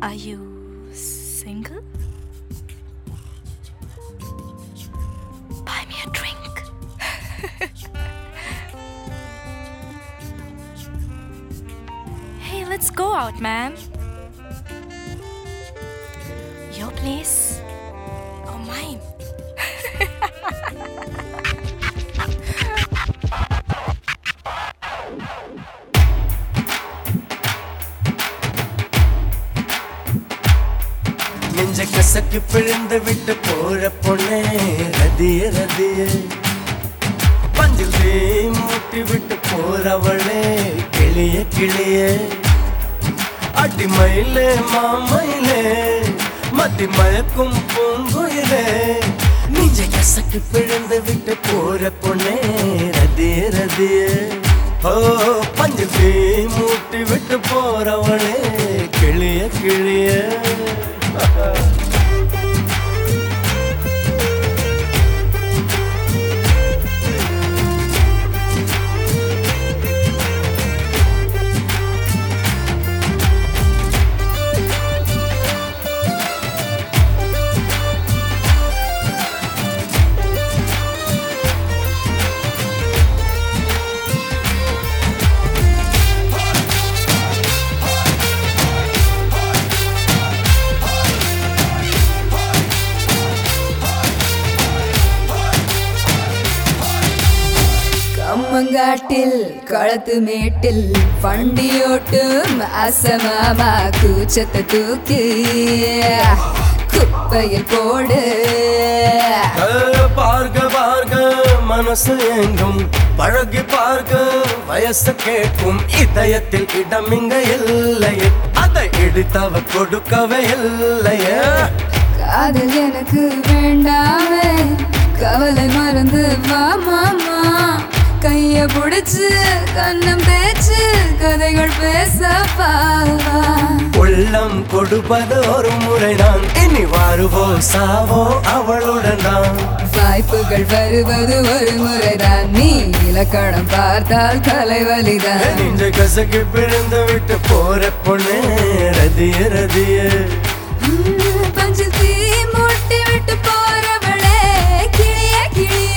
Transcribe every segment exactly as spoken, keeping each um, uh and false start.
Are you single? Buy me a drink. Hey, let's go out, man. Your place or mine? நெஞ்ச கசக்கி பிழிந்து விட்டு போற பொண்ணே ரதிய ரதிய பஞ்சில் தீ மூட்டி விட்டு போறவளே கிளிய கிளிய அடிமயிலே மாமயிலே மத்தி மயக்கும் பூங்குயிலே நெஞ்ச கசக்கி பிழிந்து விட்டு போற பொண்ணே ரதிய ரதிய ஓ பஞ்சில் தீ மூட்டி விட்டு போறவளே கிளிய கிளிய கம்மங்காட்டில் களத்து மேட்டில் வண்டியோட்டும் அசமாமா கூச்சத்தை தூக்கி குப்பையில் போடு பார்க்க பார்க்க மனசு எங்கும் பழகி பார்க்க வயசு கேட்கும் இதயத்தில் இடம் இங்க இல்லையே அதை இடித்தவ கொடுக்கவே இல்லையே காதல் எனக்கு வேண்டாமே கவலை மறந்து வா மாமா கைய புடிச்சு கண்ணம் தேய்ச்சு கதைகள் பேசப்பா உள்ளம் கொடுப்பது ஒரு முறைதான் இனி வாருவோ சாவோ அவளுடன் தான் வாய்ப்புகள் வருவது ஒரு முறைதான் நீ இலக்கணம் பார்த்தால் தலைவலிதான் நெஞ்ச கசக்கி பிழந்து விட்டு போற பொண்ணே ரதிய ரதிய பஞ்சில் தீ மூட்டி விட்டு போறவளே கிளிய கிளிய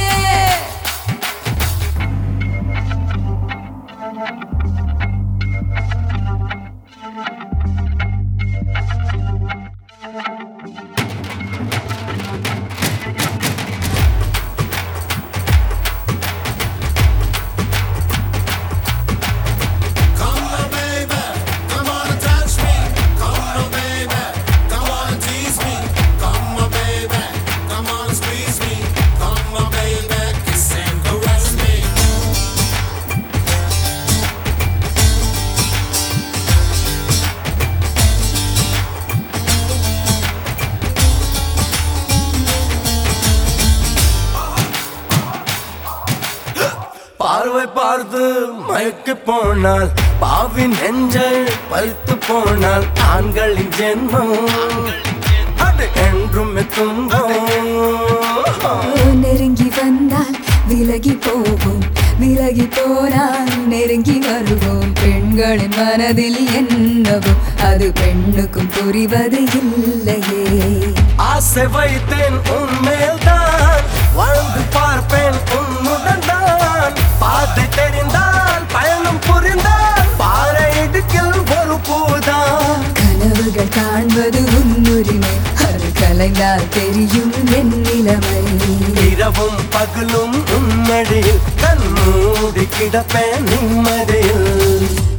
பார்வை பார்த்து மயக்கு போனால் பாவின் நெஞ்சல் பறித்து போனால் ஆண்களின் ஜென்மம் அது என்றும் துன்பம் நெருங்கி வந்தால் விலகி போவோம் விலகி போனால் நெருங்கி வருவோம் பெண்களின் மனதில் என்னவோ அது பெண்ணுக்கும் புரிவது இல்லையே ஆசை வைத்தேன் உன்மேல்தான் வாழ்ந்து பார்ப்பேன் உன்னுடன் தான் பாதை தெரிந்தால் பயணம் புரிந்தால் பாறை இடுக்கில் ஒரு பூதான் கனவுகள் காண்பது உன்னுரிமை அது கலைந்தால் தெரியும் என் நிலைமை இரவும் பகலும் உன்மடியில் கண் மூடி கிடப்பேன் நிம்மதியில்